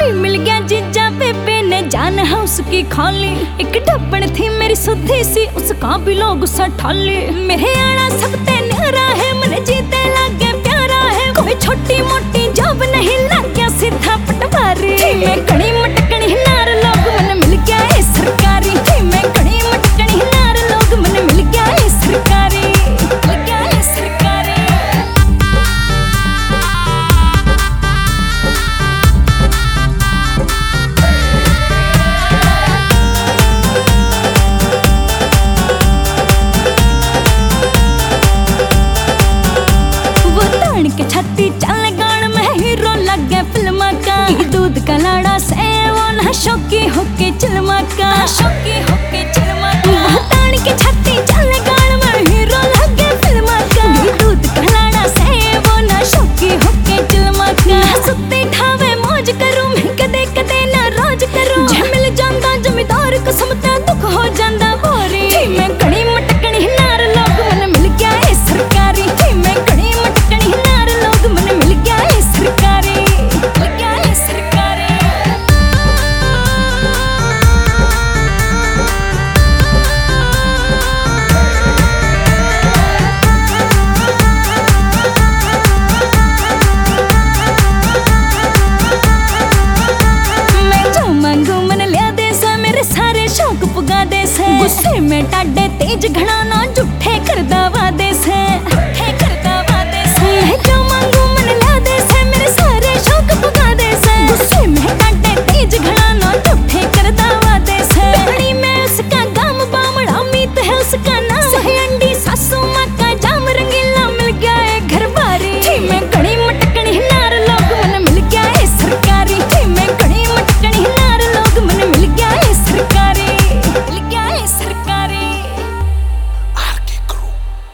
मिल गया जीजा बेबे ने जान है उसकी खाली। एक ढप्पन थी मेरी सुधी सी उसका भी लोग गुस्सा ठाली। मेरे आना सब ते न्यारा है मन जीते लागे प्यारा है। कोई छोटी मोटी जॉब नहीं लग गया सीधा पटवारी। मैं कड़ी मटकनी नार लोग मन मिल गया है सरकारी। मैं कड़ी मटकनी नार लोग मन मिल गया है सरकारी। मिल गया है सरकारी। के छाती चल गान में हीरो लग गया फिल्म का। दूध का लाड़ा से वो ना शौकी होके चिल्मा का। शौकी होके